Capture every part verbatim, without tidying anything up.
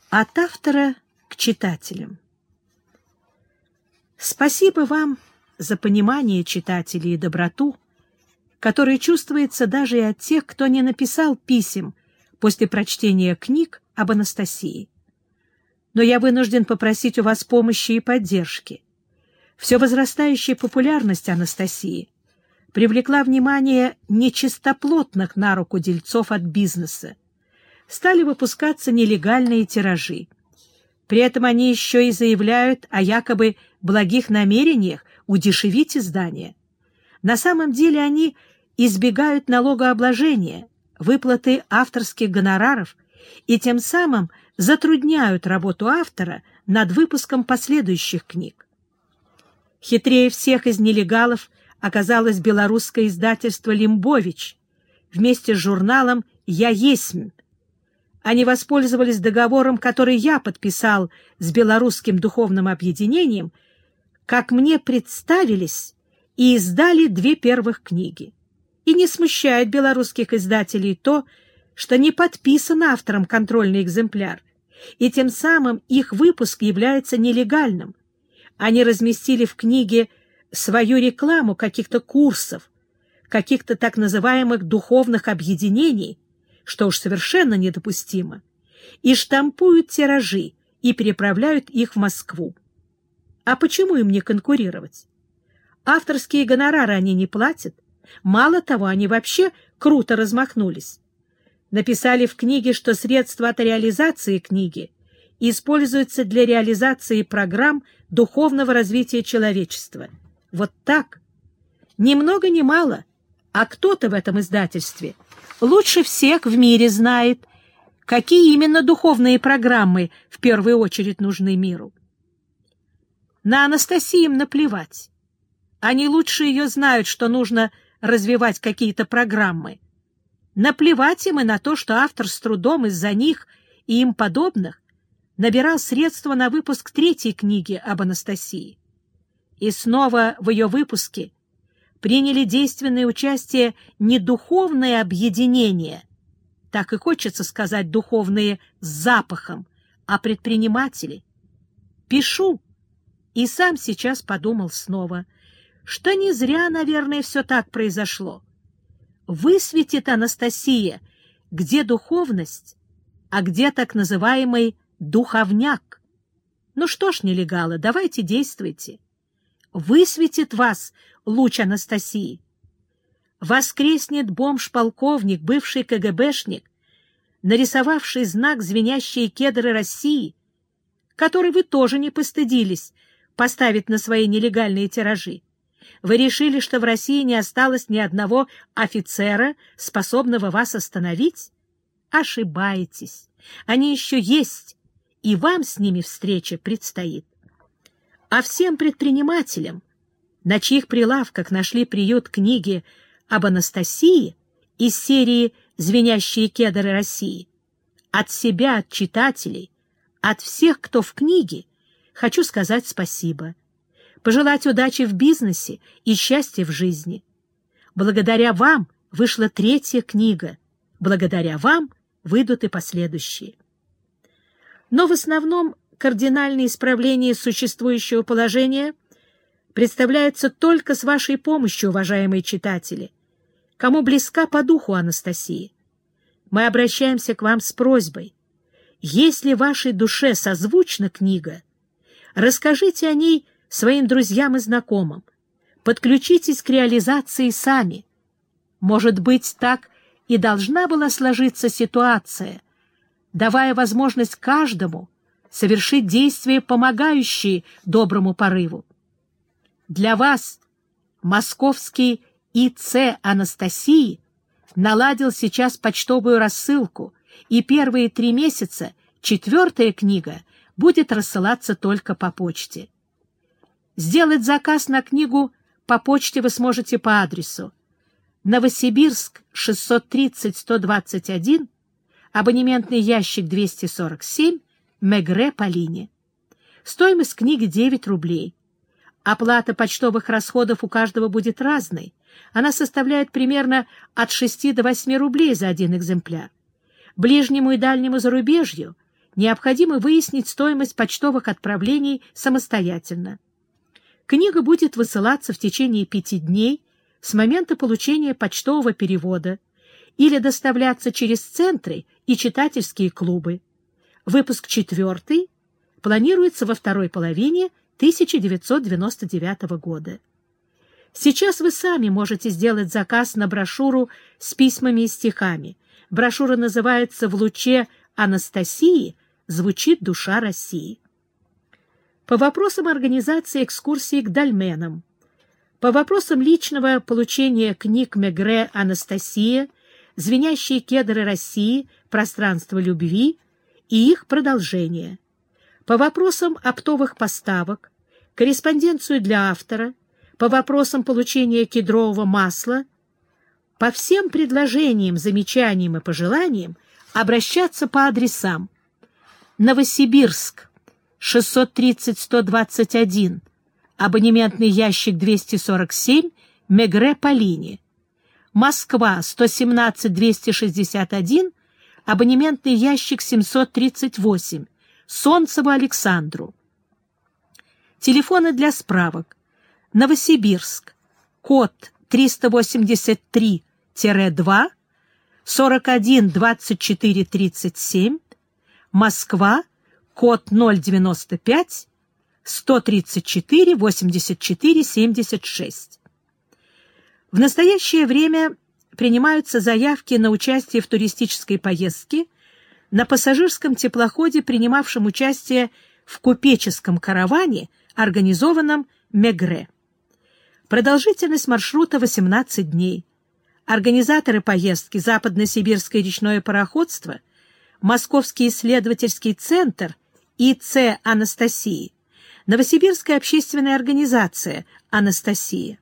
От автора к читателям. Спасибо вам за понимание читателей и доброту, которая чувствуется даже и от тех, кто не написал писем после прочтения книг об Анастасии. Но я вынужден попросить у вас помощи и поддержки. Все возрастающая популярность Анастасии привлекла внимание нечистоплотных на руку дельцов от бизнеса. Стали выпускаться нелегальные тиражи. При этом они еще и заявляют о якобы благих намерениях удешевить издание. На самом деле они избегают налогообложения, выплаты авторских гонораров и тем самым затрудняют работу автора над выпуском последующих книг. Хитрее всех из нелегалов оказалось белорусское издательство «Лимбович» вместе с журналом «Я есмь». Они воспользовались договором, который я подписал с Белорусским духовным объединением, как мне представились, и издали две первых книги. И не смущает белорусских издателей то, что не подписан автором контрольный экземпляр, и тем самым их выпуск является нелегальным. Они разместили в книге свою рекламу каких-то курсов, каких-то так называемых духовных объединений, что уж совершенно недопустимо, и штампуют тиражи и переправляют их в Москву. А почему им не конкурировать? Авторские гонорары они не платят. Мало того, они вообще круто размахнулись. Написали в книге, что средства от реализации книги используются для реализации программ духовного развития человечества. Вот так. Ни много ни мало, а кто-то в этом издательстве лучше всех в мире знает, какие именно духовные программы в первую очередь нужны миру. На Анастасию им наплевать. Они лучше ее знают, что нужно развивать какие-то программы. Наплевать им и на то, что автор с трудом из-за них и им подобных набирал средства на выпуск третьей книги об Анастасии. И снова в ее выпуске приняли действенное участие не духовные объединения, так и хочется сказать духовные с запахом, а предприниматели. Пишу, и сам сейчас подумал снова, что не зря, наверное, все так произошло. Высветит Анастасия, где духовность, а где так называемый духовняк. Ну что ж, нелегалы, давайте действуйте. Высветит вас луч Анастасии. Воскреснет бомж-полковник, бывший КГБшник, нарисовавший знак «Звенящие кедры России», который вы тоже не постыдились поставить на свои нелегальные тиражи. Вы решили, что в России не осталось ни одного офицера, способного вас остановить? Ошибаетесь. Они еще есть, и вам с ними встреча предстоит. А всем предпринимателям, на чьих прилавках нашли приют книги об Анастасии из серии «Звенящие кедры России», от себя, от читателей, от всех, кто в книге, хочу сказать спасибо. Пожелать удачи в бизнесе и счастья в жизни. Благодаря вам вышла третья книга. Благодаря вам выйдут и последующие. Но в основном кардинальные исправления существующего положения представляются только с вашей помощью, уважаемые читатели, кому близка по духу Анастасия. Мы обращаемся к вам с просьбой. Если вашей душе созвучна книга, расскажите о ней своим друзьям и знакомым. Подключитесь к реализации сами. Может быть, так и должна была сложиться ситуация, давая возможность каждому совершить действия, помогающие доброму порыву. Для вас московский ИЦ Анастасии наладил сейчас почтовую рассылку, и первые три месяца четвертая книга будет рассылаться только по почте. Сделать заказ на книгу по почте вы сможете по адресу Новосибирск, шестьсот тридцать сто двадцать один, абонементный ящик двести сорок семь, Мегре по линии. Стоимость книги девять рублей. Оплата почтовых расходов у каждого будет разной. Она составляет примерно от шести до восьми рублей за один экземпляр. Ближнему и дальнему зарубежью необходимо выяснить стоимость почтовых отправлений самостоятельно. Книга будет высылаться в течение пяти дней с момента получения почтового перевода или доставляться через центры и читательские клубы. Выпуск четвертый планируется во второй половине тысяча девятьсот девяносто девятого года. Сейчас вы сами можете сделать заказ на брошюру с письмами и стихами. Брошюра называется «В луче Анастасии звучит душа России». По вопросам организации экскурсии к дольменам, по вопросам личного получения книг Мегре «Анастасия», «Звенящие кедры России», «Пространство любви» и их продолжение, по вопросам оптовых поставок, корреспонденцию для автора, по вопросам получения кедрового масла, по всем предложениям, замечаниям и пожеланиям обращаться по адресам: Новосибирск, шестьсот тридцать сто двадцать один, абонементный ящик двести сорок семь, Мегре по линии. Москва, сто семнадцать двести шестьдесят один, абонементный ящик семьсот тридцать восемь, Солнцеву Александру. Телефоны для справок: Новосибирск, код триста восемьдесят три два, сорок один двадцать четыре тридцать семь, Москва, код ноль девяносто пять, сто тридцать четыре восемьдесят четыре семьдесят шесть. В настоящее время принимаются заявки на участие в туристической поездке на пассажирском теплоходе, принимавшем участие в купеческом караване, организованном Мегре. Продолжительность маршрута восемнадцать дней. Организаторы поездки — Западно-Сибирское речное пароходство, Московский исследовательский центр И Ц Анастасии, Новосибирская общественная организация «Анастасия».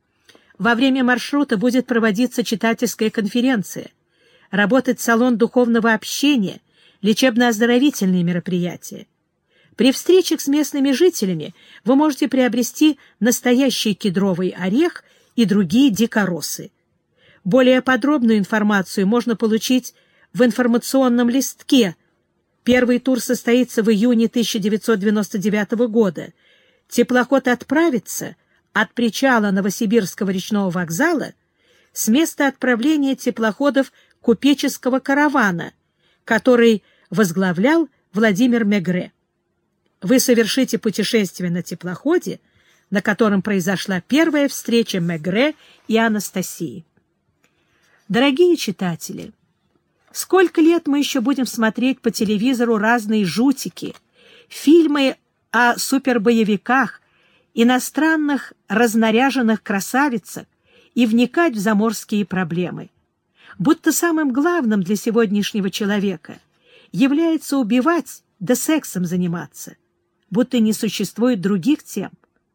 Во время маршрута будет проводиться читательская конференция, работать салон духовного общения, лечебно-оздоровительные мероприятия. При встречах с местными жителями вы можете приобрести настоящий кедровый орех и другие дикоросы. Более подробную информацию можно получить в информационном листке. Первый тур состоится в июне тысяча девятьсот девяносто девятого года. Теплоход отправится от причала Новосибирского речного вокзала с места отправления теплоходов купеческого каравана, который возглавлял Владимир Мегре. Вы совершите путешествие на теплоходе, на котором произошла первая встреча Мегре и Анастасии. Дорогие читатели, сколько лет мы еще будем смотреть по телевизору разные жутики, фильмы о супербоевиках, иностранных разнаряженных красавицах и вникать в заморские проблемы, будто самым главным для сегодняшнего человека является убивать да сексом заниматься, будто не существует других тем.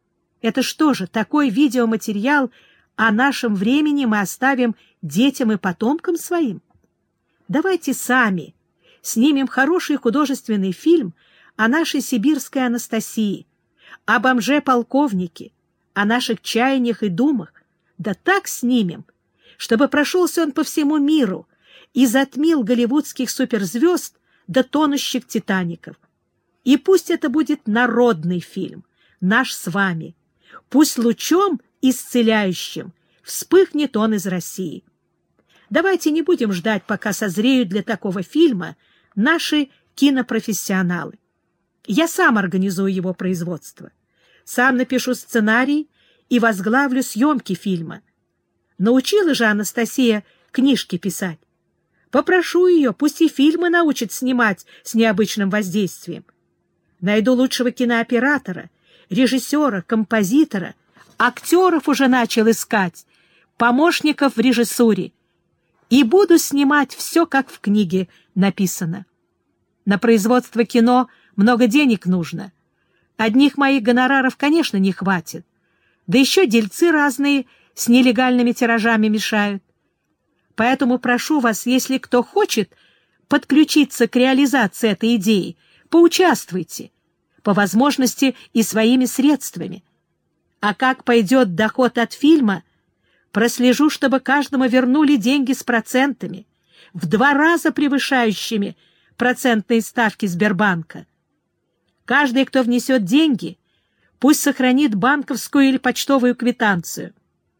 Это что же, такой видеоматериал о нашем времени мы оставим детям и потомкам своим? Давайте сами снимем хороший художественный фильм о нашей сибирской Анастасии, о бомже-полковнике, о наших чаяниях и думах. Да так снимем, чтобы прошелся он по всему миру и затмил голливудских суперзвезд да тонущих титаников. И пусть это будет народный фильм, наш с вами. Пусть лучом исцеляющим вспыхнет он из России. Давайте не будем ждать, пока созреют для такого фильма наши кинопрофессионалы. Я сам организую его производство. Сам напишу сценарий и возглавлю съемки фильма. Научила же Анастасия книжки писать. Попрошу ее, пусть и фильмы научит снимать с необычным воздействием. Найду лучшего кинооператора, режиссера, композитора, актеров уже начал искать, помощников в режиссуре. И буду снимать все, как в книге написано. На производство кино много денег нужно. Одних моих гонораров, конечно, не хватит. Да еще дельцы разные с нелегальными тиражами мешают. Поэтому прошу вас, если кто хочет подключиться к реализации этой идеи, поучаствуйте, по возможности и своими средствами. А как пойдет доход от фильма, прослежу, чтобы каждому вернули деньги с процентами, в два раза превышающими процентные ставки Сбербанка. Каждый, кто внесет деньги, пусть сохранит банковскую или почтовую квитанцию.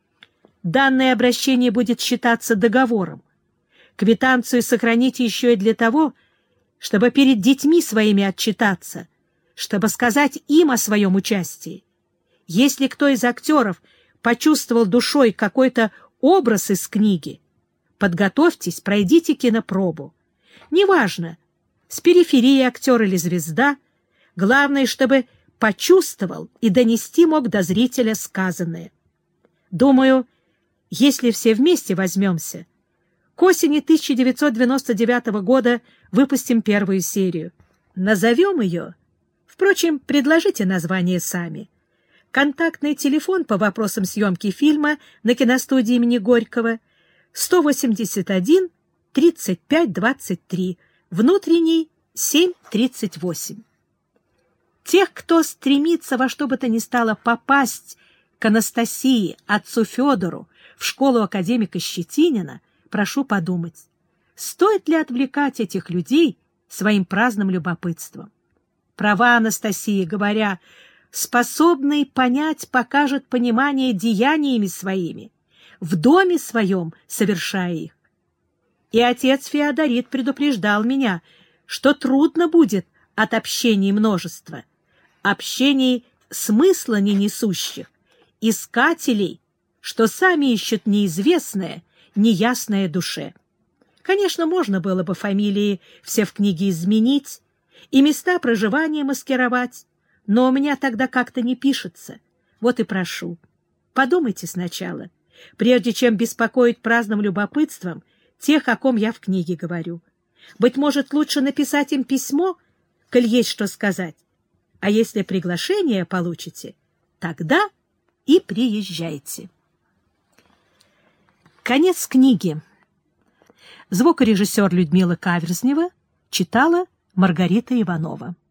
Данное обращение будет считаться договором. Квитанцию сохраните еще и для того, чтобы перед детьми своими отчитаться, чтобы сказать им о своем участии. Если кто из актеров почувствовал душой какой-то образ из книги, подготовьтесь, пройдите кинопробу. Неважно, с периферии актер или звезда, главное, чтобы почувствовал и донести мог до зрителя сказанное. Думаю, если все вместе возьмемся, к осени тысяча девятьсот девяносто девятого года выпустим первую серию. Назовем ее. Впрочем, предложите название сами. Контактный телефон по вопросам съемки фильма на киностудии имени Горького сто восемьдесят один тридцать пять двадцать три, внутренний семь тридцать восемь. Тех, кто стремится во что бы то ни стало попасть к Анастасии, отцу Федору, в школу академика Щетинина, прошу подумать, стоит ли отвлекать этих людей своим праздным любопытством. Права Анастасии, говоря, способный понять покажет понимание деяниями своими, в доме своем совершая их. И отец Феодорит предупреждал меня, что трудно будет от общения множества, общений смысла не несущих, искателей, что сами ищут неизвестное, неясное душе. Конечно, можно было бы фамилии все в книге изменить и места проживания маскировать, но у меня тогда как-то не пишется. Вот и прошу, подумайте сначала, прежде чем беспокоить праздным любопытством тех, о ком я в книге говорю. Быть может, лучше написать им письмо, коль есть что сказать. А если приглашение получите, тогда и приезжайте. Конец книги. Звукорежиссер Людмила Каверзнева читала Маргарита Иванова.